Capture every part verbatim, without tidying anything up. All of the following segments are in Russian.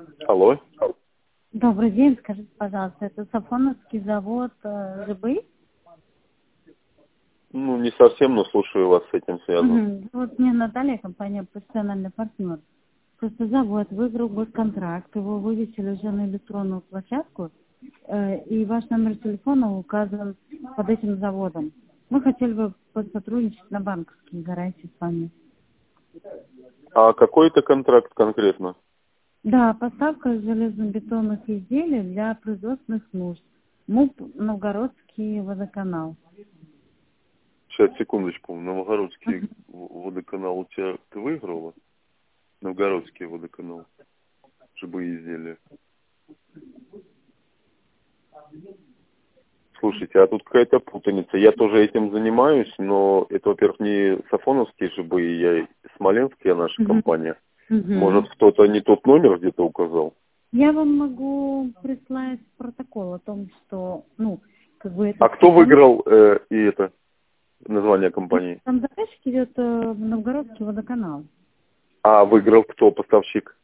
Алло. Добрый день, скажите, пожалуйста, это Сафоновский завод э, ЖБ? Ну, не совсем, но слушаю вас, с этим связано. Угу. Вот мне Наталья, компания «Профессиональный партнер». Просто завод выиграл госконтракт, его вывесили уже на электронную площадку, э, и ваш номер телефона указан под этим заводом. Мы хотели бы посотрудничать на банковские гарантии с вами. А какой это контракт конкретно? Да, поставка железобетонных изделий для производственных нужд. МУП «Новгородский водоканал». Сейчас, секундочку. Новгородский в- водоканал у тебя ты выиграла? Новгородский водоканал. Живые изделия. Слушайте, а тут какая-то путаница. Я тоже этим занимаюсь, но это, во-первых, не Сафоновские живые, я Смоленская наша Мгм. компания. Мгм. Может, кто-то не тот номер где-то указал? Я вам могу прислать протокол о том, что, ну, как бы это... А кто выиграл э, и это название компании? Там заказчик идет э, в Новгородский водоканал. А выиграл кто? Поставщик?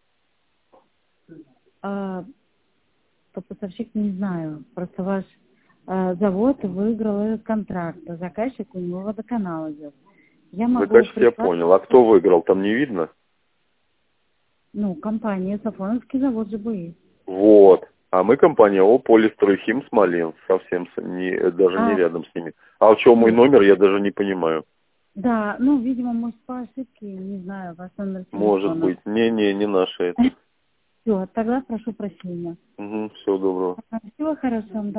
А, по поставщик не знаю. Просто ваш э, завод выиграл этот контракт, а заказчик у него водоканал идет. Я могу Заказчик я прислать, понял. А кто выиграл? Там не видно? ну, компания Сафоновский завод ЖБИ. Вот. А мы компания ООО «Полистройхим Смоленск». Совсем с- не, даже не А, рядом с ними. А у чего мой ну, номер, я даже не понимаю. да, ну, видимо, может, по ошибке, не знаю, ваш номер Может телефона. быть. Не-не, не наше это. Все, тогда прошу прощения. Угу, всего доброго. Всего хорошего.